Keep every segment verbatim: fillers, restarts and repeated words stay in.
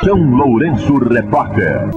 São Lourenço Repórter.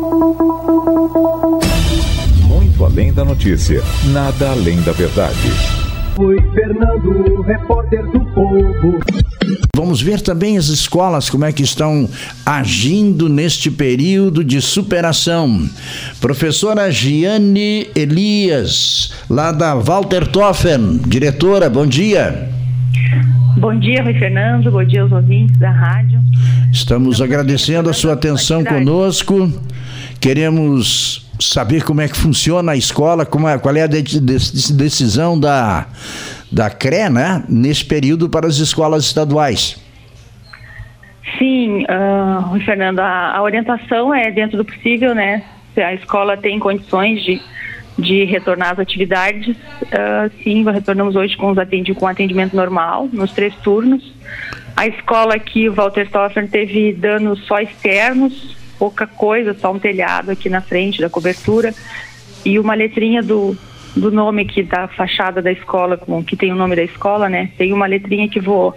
Muito além da notícia, nada além da verdade. Oi, Fernando, repórter do povo. Vamos ver também as escolas, como é que estão agindo neste período de superação. Professora Giane Elias, lá da Walter Toffen, diretora, bom dia. Bom dia, Rui Fernando, bom dia aos ouvintes da rádio. Estamos, Estamos agradecendo a sua atenção conosco. Queremos saber como é que funciona a escola, como é, qual é a de, de, de, decisão da, da C R E, né, nesse período para as escolas estaduais. Sim, uh, Rui Fernando, a, a orientação é dentro do possível, né? Se a escola tem condições de, de retornar às atividades, uh, sim, retornamos hoje com, os atendi, com atendimento normal, nos três turnos. A escola aqui, o Walter Toffen, teve danos só externos, pouca coisa, só um telhado aqui na frente da cobertura e uma letrinha do, do nome aqui da fachada da escola, com, que tem o nome da escola, né? Tem uma letrinha que voou.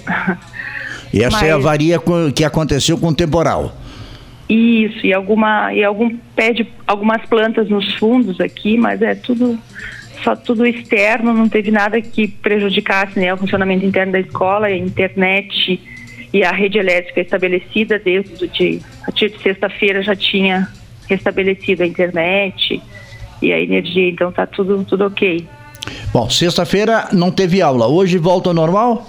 E essa Mas, é a avaria que aconteceu com o temporal. Isso, e, alguma, e algum pé de algumas plantas nos fundos aqui, mas é tudo, só tudo externo, não teve nada que prejudicasse, né, o funcionamento interno da escola, a internet e a rede elétrica estabelecida desde de, a partir de sexta-feira já tinha restabelecido a internet e a energia, então tá tudo, tudo ok. Bom, sexta-feira não teve aula, hoje volta ao normal?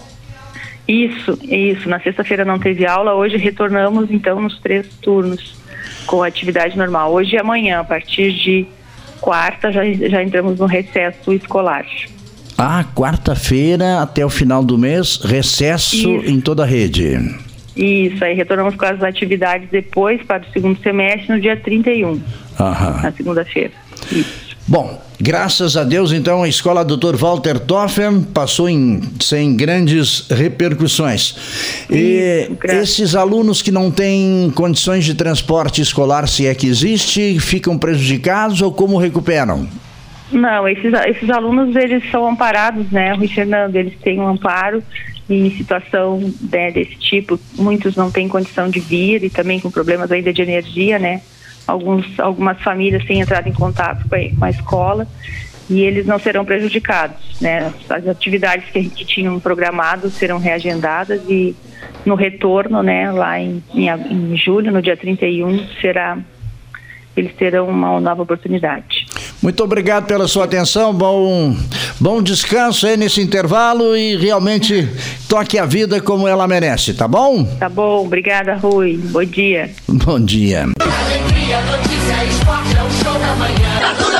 Isso, isso, na sexta-feira não teve aula, hoje retornamos então nos três turnos com a atividade normal. Hoje e amanhã, a partir de quarta, já, já entramos no recesso escolar. Ah, quarta-feira até o final do mês, recesso Isso. em toda a rede. Isso, aí retornamos com as atividades depois para o segundo semestre no dia trinta e um, Aham. na segunda-feira. Isso. Bom, graças a Deus, então, a escola doutor Walter Toffen passou em, sem grandes repercussões. E Isso, esses alunos que não têm condições de transporte escolar, se é que existe, ficam prejudicados ou como recuperam? Não, esses, esses alunos, eles são amparados, né, Rui Fernando, eles têm um amparo em situação, né, desse tipo. Muitos não têm condição de vir e também com problemas ainda de energia, né, Alguns, algumas famílias têm entrado em contato com a, com a escola e eles não serão prejudicados, né, as atividades que, que tinham programado serão reagendadas e no retorno, né, lá em, em, em julho, no dia trinta e um, será... eles terão uma nova oportunidade. Muito obrigado pela sua atenção, bom, bom descanso aí nesse intervalo e realmente toque a vida como ela merece, tá bom? Tá bom, obrigada, Rui, bom dia. Bom dia. Alegria, notícia, esporte, é o show da manhã.